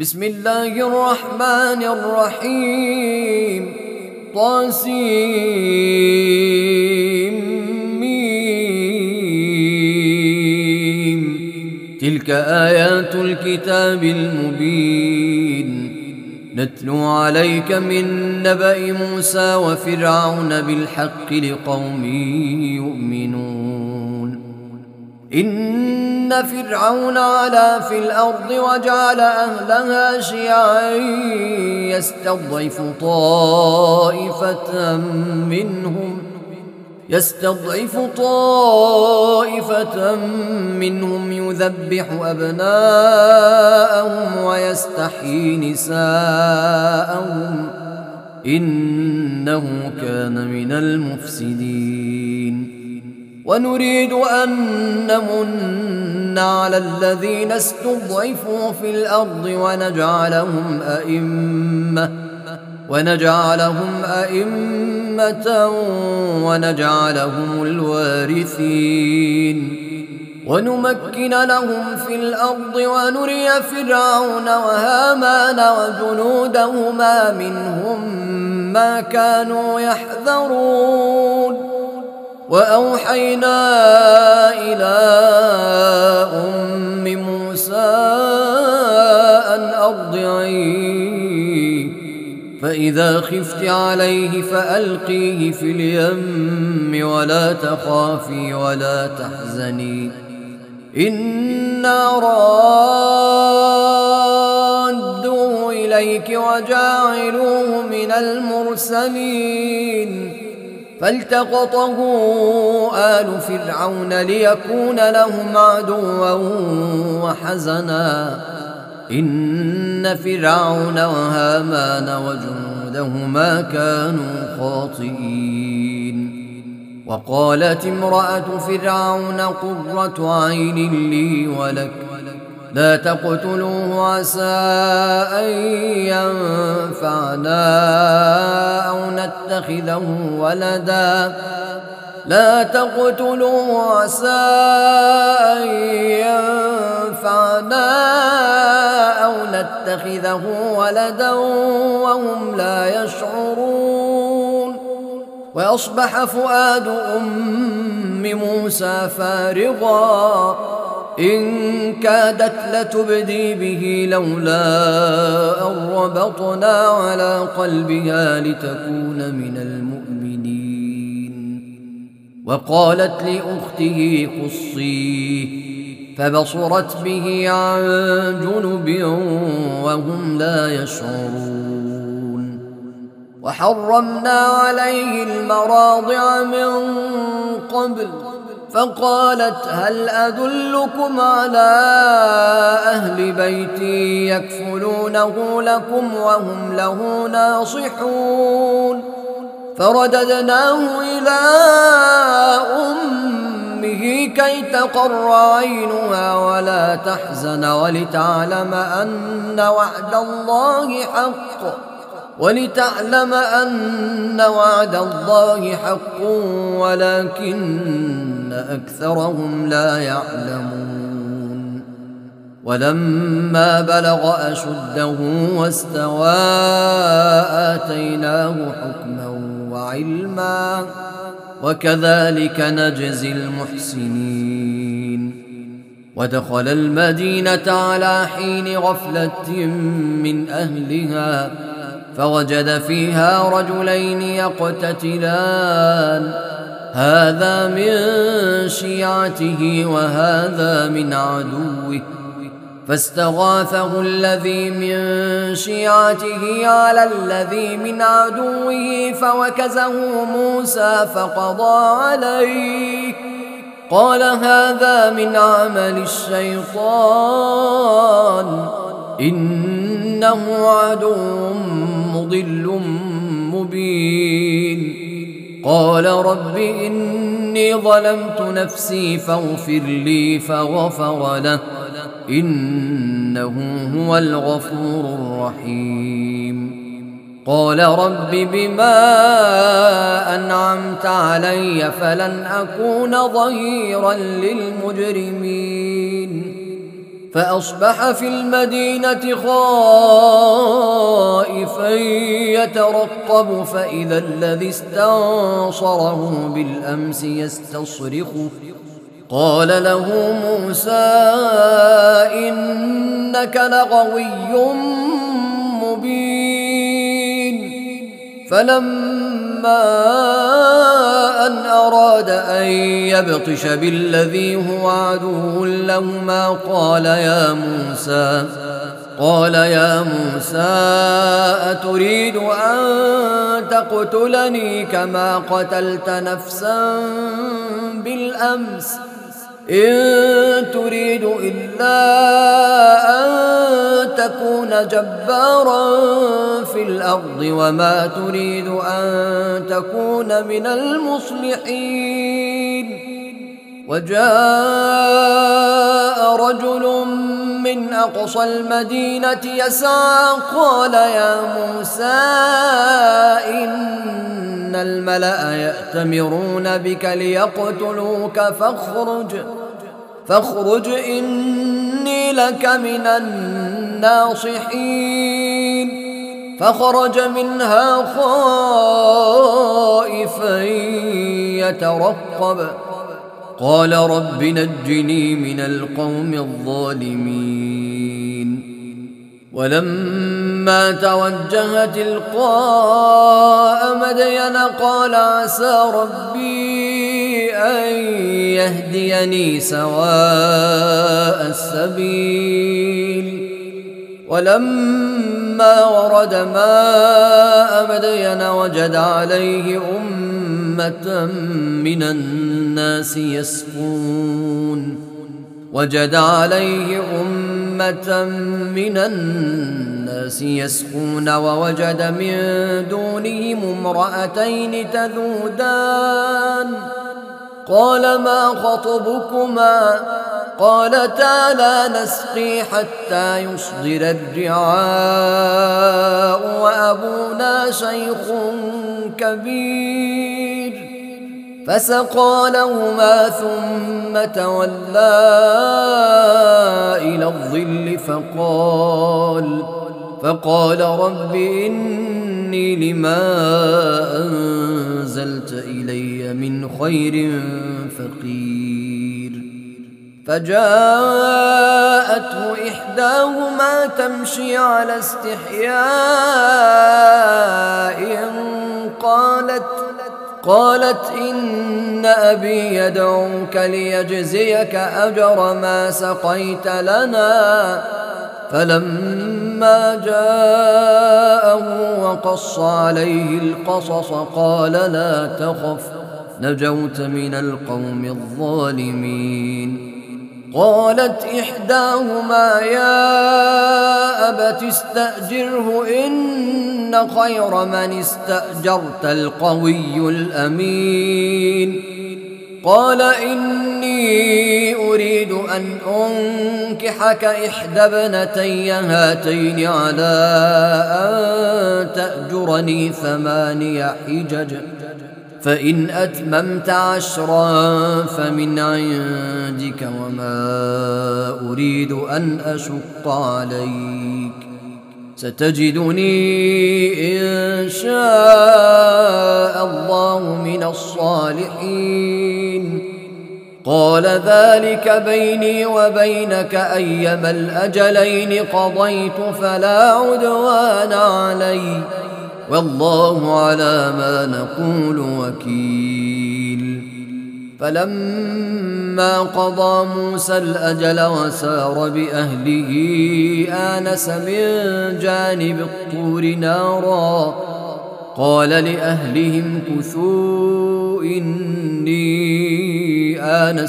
بسم الله الرحمن الرحيم طاسيم. تلك آيات الكتاب المبين نتلو عليك من نبأ موسى وفرعون بالحق لقوم يؤمنون. إن فرعون علا في الأرض وجعل أهلها شيعا يستضعف طائفة منهم يذبح أبناءهم ويستحيي نساءهم إنه كان من المفسدين. ونريد أن نمن على الذين استضعفوا في الأرض ونجعلهم أئمة ونجعلهم الوارثين ونمكن لهم في الأرض ونري فرعون وهامان وجنودهما منهم ما كانوا يحذرون. وأوحينا إلى أم موسى أن أرضعيه فإذا خفت عليه فألقيه في اليم ولا تخافي ولا تحزني إنا رادوه إليك وجاعلوه من المرسلين. فالتقطه آل فرعون ليكون لهم عدوا وحزنا إن فرعون وهامان وجنودهما كانوا خاطئين. وقالت امرأة فرعون قرة عين لي ولك لا تقتلوه عسى أن ينفعنا أو نتخذه ولدا وهم لا يشعرون. وأصبح فؤاد أم موسى فارغا إن كادت لتبدي به لولا أن ربطنا على قلبها لتكون من المؤمنين. وقالت لأخته قصيه فبصرت به عن جنب وهم لا يشعرون. وحرمنا عليه المراضع من قبل فقالت هل أدلكم على أهل بيت يكفلونه لكم وهم له ناصحون. فرددناه إلى أمه كي تقر عينها ولا تحزن ولتعلم أن وعد الله حق ولكن أكثرهم لا يعلمون. ولما بلغ أشده واستوى آتيناه حكما وعلما وكذلك نجزي المحسنين. ودخل المدينة على حين غفلة من أهلها فوجد فيها رجلين يقتتلان هذا من شيعته وهذا من عدوه فاستغاثه الذي من شيعته على الذي من عدوه فوكزه موسى فقضى عليه قال هذا من عمل الشيطان إنه عدو مضل مبين. قال رب إني ظلمت نفسي فاغفر لي فغفر له إنه هو الغفور الرحيم. قال رب بما أنعمت علي فلن أكون ظهيرا للمجرمين. فأصبح في المدينة خائفا يترقب فإذا الذي استنصره بالأمس يستصرخه قال له موسى إنك لغوي مبين فلما أن أراد أن يبطش بالذي هو عدو لهما قال يا موسى أتريد أن تقتلني كما قتلت نفسا بالأمس إن تريد إلا أن تكون جبارا في الأرض وما تريد أن تكون من المصلحين وجاء رجل من أقصى المدينة يسعى قال يا موسى إن الملأ يأتمرون بك ليقتلوك فاخرج إني لك من الناصحين فخرج منها خائفا يترقب قال رب نجني من القوم الظالمين ولما توجه تلقاء مدين قال عسى ربي أن يهديني سواء السبيل ولما ورد ماء مدين وجد عليه أمة من الناس يسقون ووجد من دونهم امرأتين تذودان قال ما خطبكما قالتا لا نسقي حتى يصدر الرعاء وأبونا شيخ كبير فسقى لهما ثم تولى إلى الظل فقال رب إني لما أنزلت إلي من خير فقير فجاءته إحداهما تمشي على استحياء قالت إن أبي يدعوك ليجزيك أجر ما سقيت لنا فلما جاءه وقص عليه القصص قال لا تخف نجوت من القوم الظالمين قالت إحداهما يا أبت استأجره إن خير من استأجرت القوي الأمين قال إني أريد أن أنكحك إحدى ابنتي هاتين على أن تأجرني 8 حجج فإن أتممت 10 فمن عندك وما أريد أن أشق عليك ستجدني إن شاء الله من الصالحين قال ذلك بيني وبينك أيما الأجلين قضيت فلا عدوان علي والله على ما نقول وكيل فلما قضى موسى الأجل وسار بأهله آنس من جانب الطور نارا قال لأهلهم كثوا إني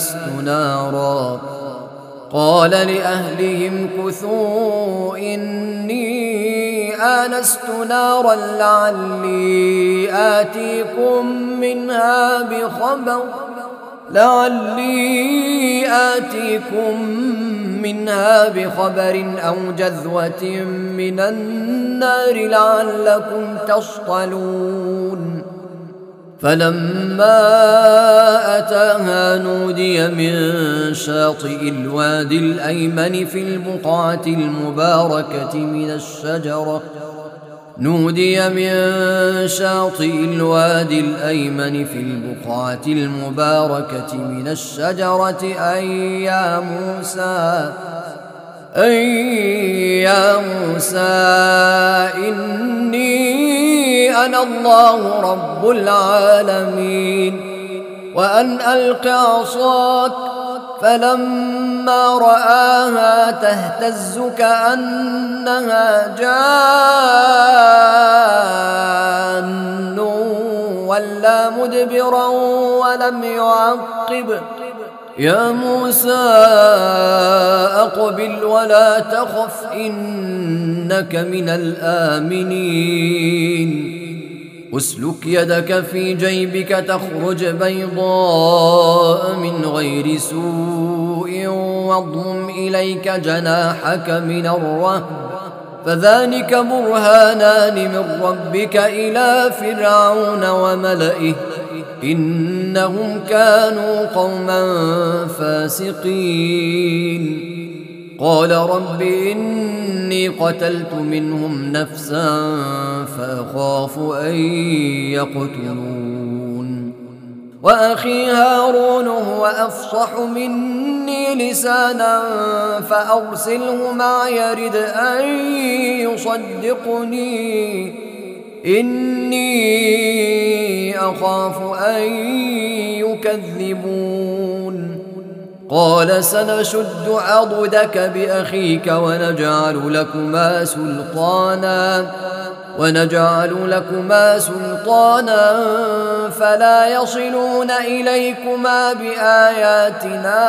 آنست نارا لعلي آتيكم منها بخبر أو جذوة من النار لعلكم تصطلون فلما أتاها نودي من شاطئ الوادي الأيمن في البقعة المباركة من الشجرة أي يا موسى إني أنا الله رب العالمين وأن ألق عصاك. فلما رآها تهتز كأنها جان ولى مدبرا ولم يعقب. يا موسى أقبل ولا تخف إنك من الآمنين. اسلك يدك في جيبك تخرج بيضاء من غير سوء واضمم إليك جناحك من الرهب فذلك برهانان من ربك إلى فرعون وملئه إنهم كانوا قوما فاسقين. قال رب إني قتلت منهم نفسا فأخاف أن يقتلون وأخي هارون هو أفصح مني لسانا فأرسله معي يرد أن يصدقني إني أخاف أن يكذبون. قال سنشد عضدك بأخيك ونجعل لكما سلطانا فلا يصلون إليكما بآياتنا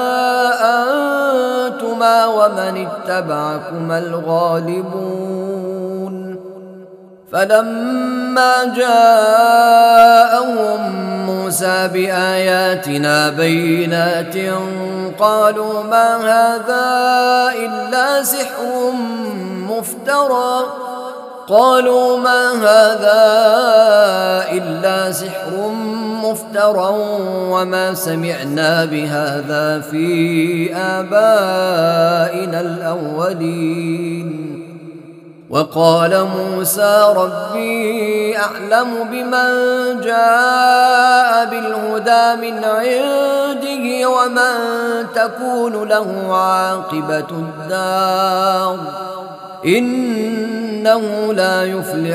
أنتما ومن اتبعكما الغالبون. فلما جاءهم موسى بآياتنا بينات قالوا ما هذا إلا سحر مفترى وما سمعنا بهذا في آبائنا الأولين. وقال موسى ربي أعلم بمن جاء بالهدى من عنده ومن تكون له عاقبة الدار إنه لا يفلح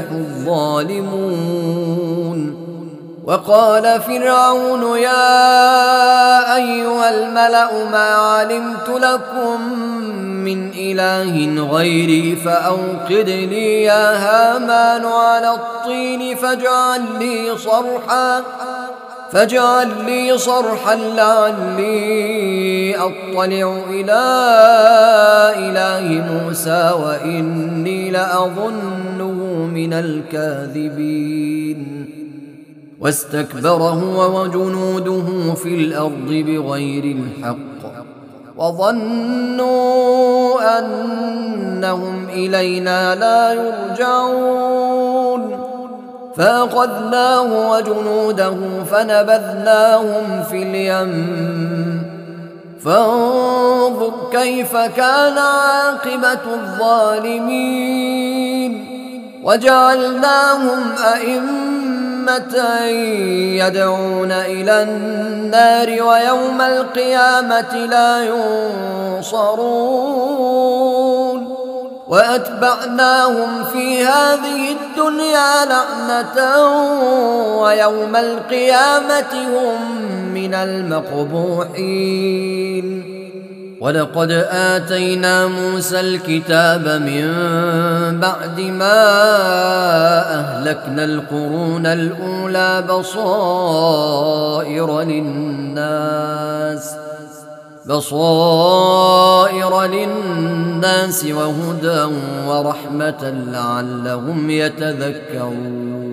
الظالمون. وقال فرعون يا أيها الملأ ما علمت لكم من إله غيري فأوقد لي يا هامان على الطين فاجعل لي صرحا لعلي أطلع إلى إله موسى وإني لأظنه من الكاذبين. واستكبر هو وجنوده في الأرض بغير الحق وظنوا أنهم إلينا لا يرجعون فأخذناه وجنوده فنبذناهم في اليم فانظر كيف كان عاقبة الظالمين. وجعلناهم أئمة يدعون إلى النار ويوم القيامة لا ينصرون. وأتبعناهم في هذه الدنيا لعنة ويوم القيامة هم من المقبوحين. ولقد آتينا موسى الكتاب من بعد ما أهلكنا القرون الأولى بصائر للناس وهدى ورحمة لعلهم يتذكرون.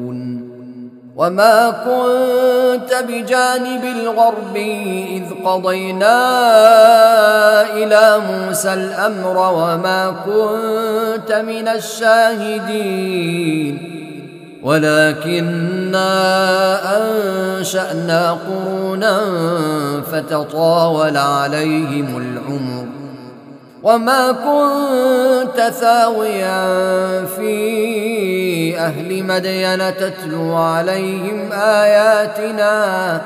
وما كنت بجانب الغرب إذ قضينا إلى موسى الأمر وما كنت من الشاهدين ولكننا أنشأنا قرونا فتطاول عليهم العمر وما كنت ثاويا في أهل مدين تتلو عليهم آياتنا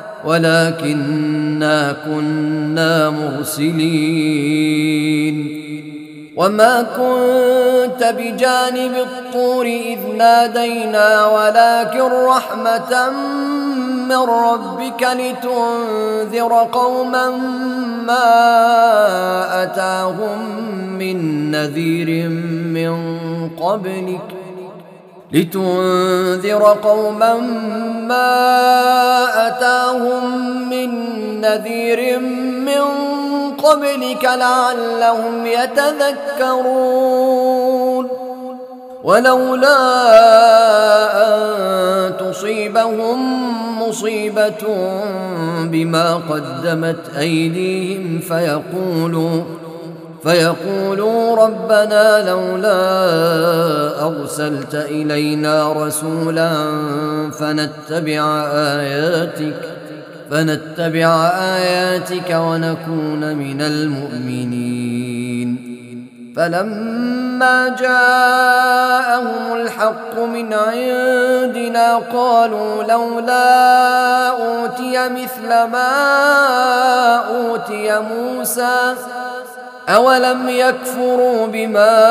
ولكننا كنا مرسلين وما كنت بجانب الطور إذ نادينا ولكن رحمة من ربك لتنذر قوما ما أتاهم من نذير من قبلك لعلهم يتذكرون ولولا أن تصيبهم مصيبة بما قدمت أيديهم فيقولوا ربنا لولا أرسلت إلينا رسولا فنتبع آياتك ونكون من المؤمنين فلما جاءهم الحق من عندنا قالوا لولا أوتي مثل ما أوتي موسى أولم يكفروا بما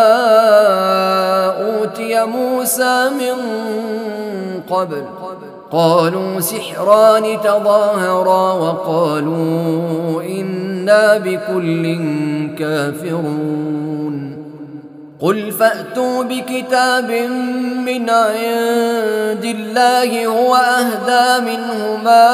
أوتي موسى من قبل قالوا سحران تظاهرا وقالوا إنا بكل كافرون قل فأتوا بكتاب من عند الله هو أهدى منهما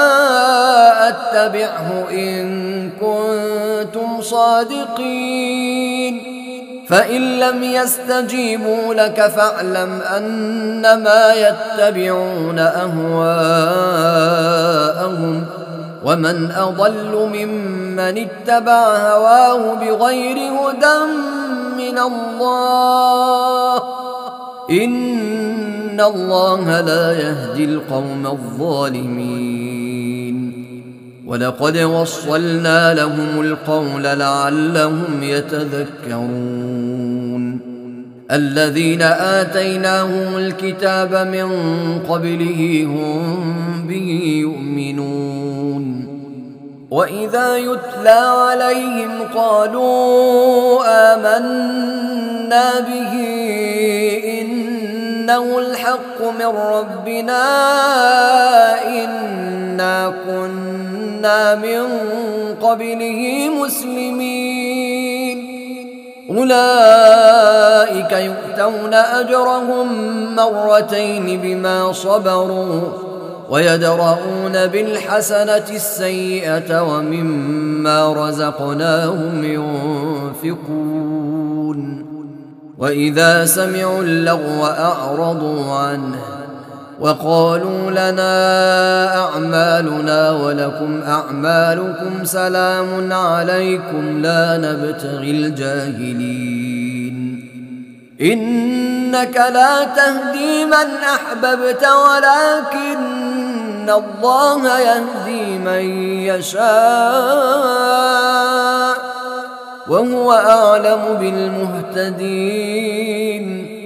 أتبعه إن كنتم صادقين فإن لم يستجيبوا لك فاعلم أنما يتبعون أهواءهم ومن أضل ممن اتبع هواه بغير هدى من الله إن الله لا يهدي القوم الظالمين ولقد وصلنا لهم القول لعلهم يتذكرون الذين آتيناهم الكتاب من قبله هم به يؤمنون وإذا يتلى عليهم قالوا آمنا به إنه الحق من ربنا إنا كنا من قبله مسلمين أولئك يؤتون أجرهم مرتين بما صبروا ويدرؤون بالحسنة السيئة ومما رزقناهم ينفقون وإذا سمعوا اللغو أعرضوا عنه وقالوا لنا أعمالنا ولكم أعمالكم سلام عليكم لا نبتغي الجاهلين إنك لا تهدي من أحببت ولكن الله يهدي من يشاء وهو أعلم بالمهتدين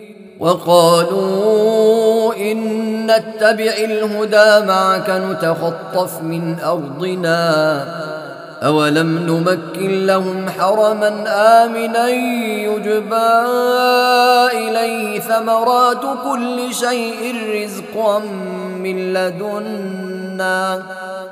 وقالوا إن نتبع الهدى معك نتخطف من أرضنا أولم نمكن لهم حرما آمنا يجبى إليه ثمرات كل شيء رزقا من لدنا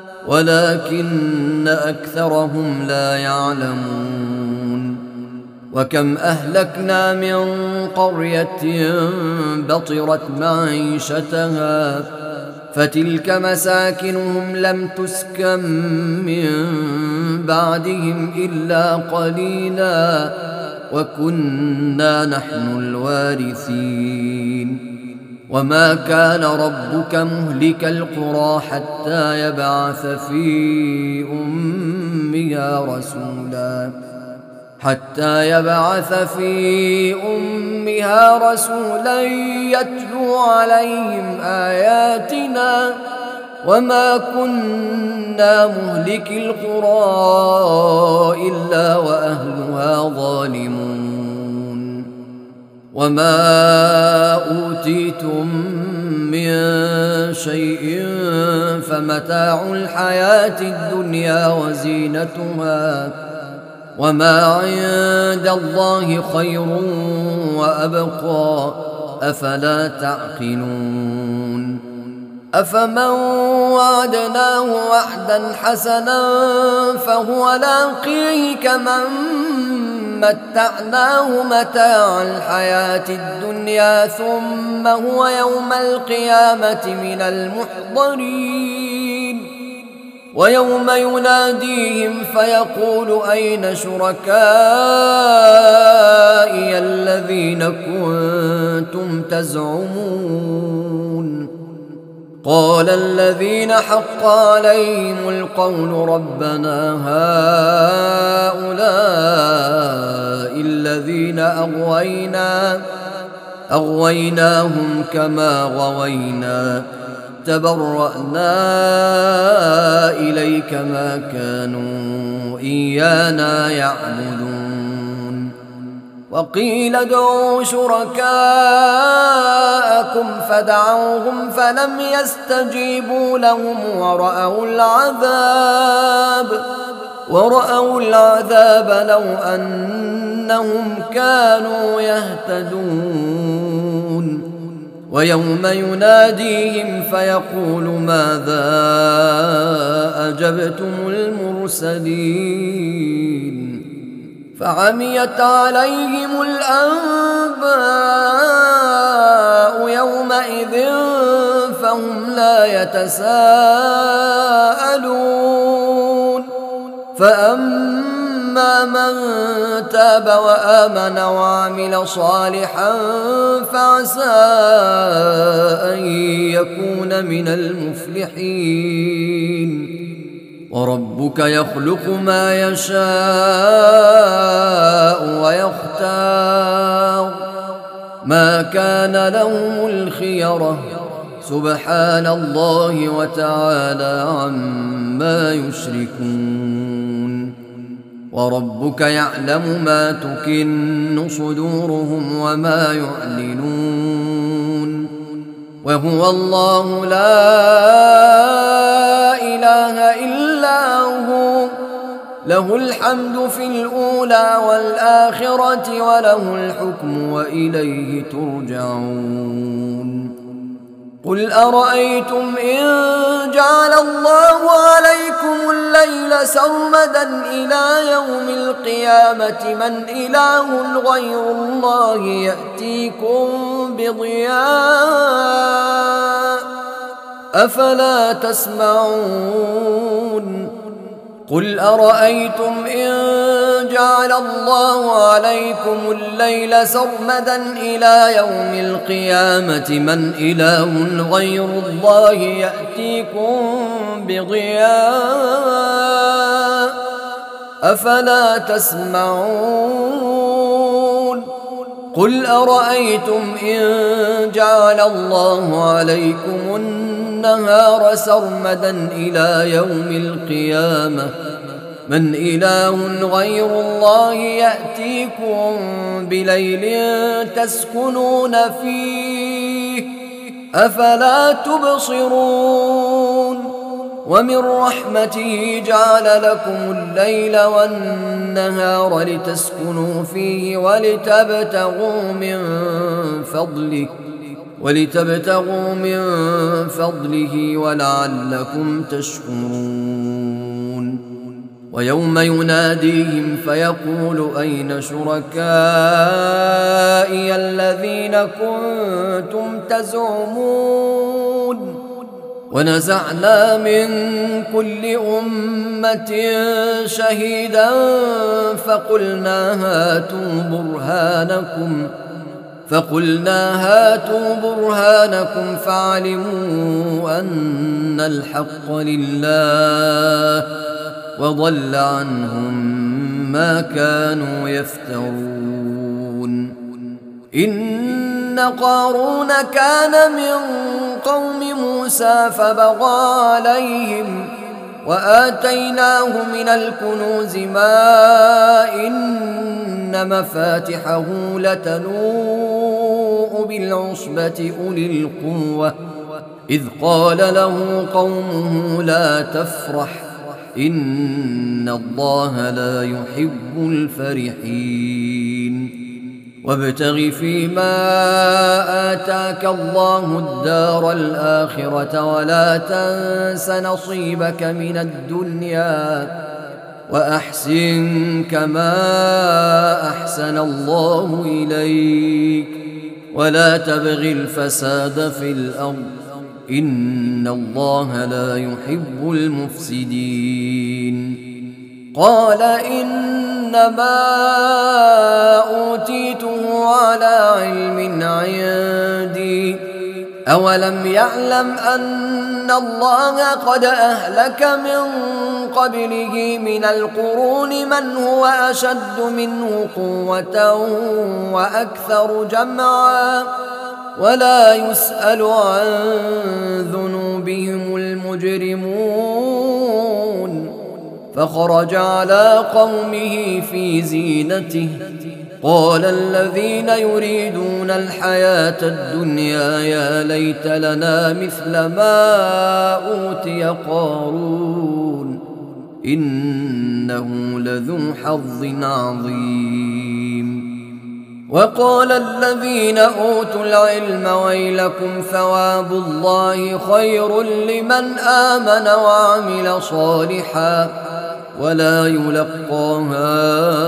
ولكن أكثرهم لا يعلمون وكم أهلكنا من قرية بطرت معيشتها فتلك مساكنهم لم تسكن من بعدهم إلا قليلا وكنا نحن الوارثين وما كان ربك مهلك القرى حتى يبعث في أمها رسولا حتى يبعث في أمها رسولا يتلو عليهم آياتنا وما كنا مهلك القرى إلا وأهلها ظالمون وما أوتيتم من شيء فمتاع الحياة الدنيا وزينتها وما عند الله خير وأبقى أفلا تعقلون أفمن وعدناه وعدا حسنا فهو لاقيه كمن متعناه متاع الحياة الدنيا ثم هو يوم القيامة من المحضرين ويوم يناديهم فيقول أين شركائي الذين كنتم تزعمون قال الذين حق عليهم القول ربنا هؤلاء الذين أغويناهم كما غوينا تبرأنا إليك ما كانوا إيانا يعبدون وقيل ادعوا شركاءكم فدعوهم فلم يستجيبوا لهم ورأوا العذاب لو أنهم كانوا يهتدون ويوم يناديهم فيقول ماذا أجبتم المرسلين فعميت عليهم الأنباء يومئذ فهم لا يتساءلون فأما من تاب وآمن وعمل صالحا فعسى أن يكون من المفلحين وربك يخلق ما يشاء ويختار ما كان لهم الخيرة سبحان الله وتعالى عما يشركون وربك يعلم ما تكن صدورهم وما يعلنون وهو الله لا إله إلا هو له الحمد في الأولى والآخرة وله الحكم وإليه ترجعون قل أرأيتم إن جعل الله عليكم الليل سرمدا إلى يوم القيامة من إله غير الله يأتيكم بضياء أفلا تسمعون قل أرأيتم إن جعل الله عليكم الليل سرمدا إلى يوم القيامة من إله غير الله يأتيكم بضياء أفلا تسمعون قل أرأيتم إن جعل الله عليكم النهار سرمدا إلى يوم القيامة من إله غير الله يأتيكم بليل تسكنون فيه أفلا تبصرون ومن رحمته جعل لكم الليل والنهار لتسكنوا فيه ولتبتغوا من فضله ولعلكم تشكرون ويوم يناديهم فيقول أين شركائي الذين كنتم تزعمون ونزعنا من كل أمة شهيدا فقلنا هاتوا برهانكم فعلموا أن الحق لله وضل عنهم ما كانوا يفترون. إن قارون كان من قوم موسى فبغى عليهم وآتيناه من الكنوز ما إن مفاتحه لتنوء بالعصبة أولي القوة إذ قال له قومه لا تفرح إن الله لا يحب الفرحين. وابتغ فيما آتاك الله الدار الآخرة ولا تنس نصيبك من الدنيا وأحسن كما أحسن الله إليك ولا تبغ الفساد في الأرض إن الله لا يحب المفسدين. قال إنما أوتيته على علم عندي أولم يعلم أن الله قد أهلك من قبله من القرون من هو أشد منه قوة وأكثر جمعا ولا يسأل عن ذنوبهم المجرمون. فخرج على قومه في زينته قال الذين يريدون الحياة الدنيا يا ليت لنا مثل ما أوتي قارون إنه لذو حظ عظيم. وقال الذين أوتوا العلم ويلكم ثواب الله خير لمن آمن وعمل صالحا ولا يلقاها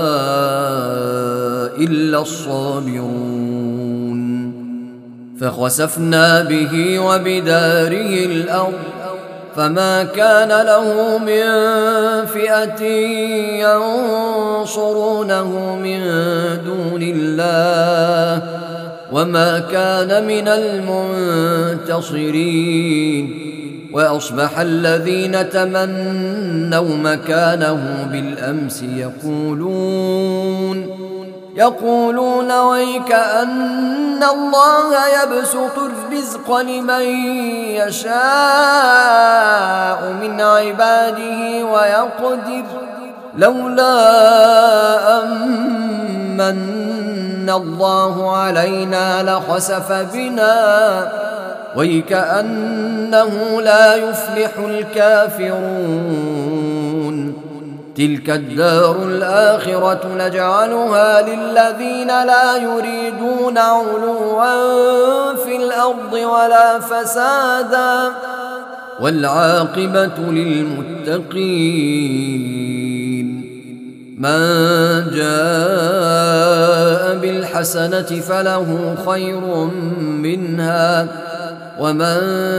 إلا الصابرون. فخسفنا به وبداره الأرض فما كان له من فئة ينصرونه من دون الله وما كان من المنتصرين. وأصبح الذين تمنوا مكانه بالأمس يقولون ويك أن الله يبسط الرزق لمن يشاء من عباده ويقدر لولا أمن الله علينا لخسف بنا ويكأنه لا يفلح الكافرون. تلك الدار الآخرة نجعلها للذين لا يريدون علوا في الأرض ولا فسادا والعاقبة للمتقين. من جاء بالحسنة فله خير منها ومن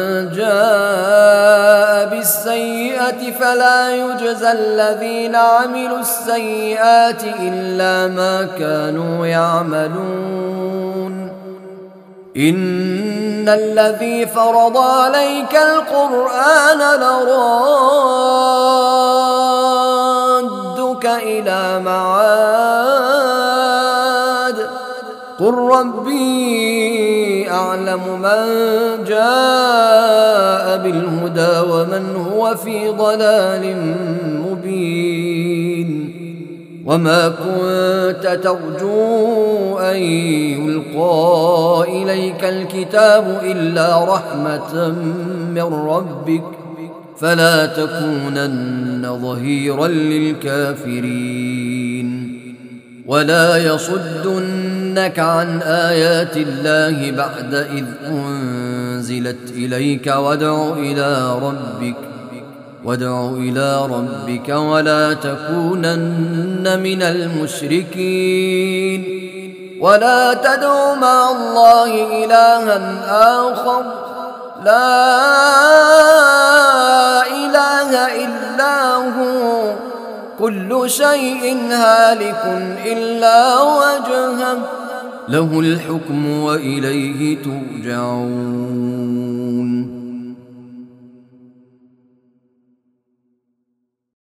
جاء بالسيئة فلا يجزى الذين عملوا السيئات إلا ما كانوا يعملون. إن الذي فرض عليك القرآن لرادك إلى معاد قل ربي أعلم من جاء بالهدى ومن هو في ضلال مبين. وما كنت ترجو أن يلقى إليك الكتاب إلا رحمة من ربك فلا تكونن ظهيرا للكافرين. ولا يصدنك عن آيات الله بعد إذ أنزلت إليك وادع إلى ربك ولا تكونن من المشركين. ولا تدع مع الله إلها آخر لا إله إلا هو كل شيء هالك إلا وجهه له الحكم وإليه ترجعون.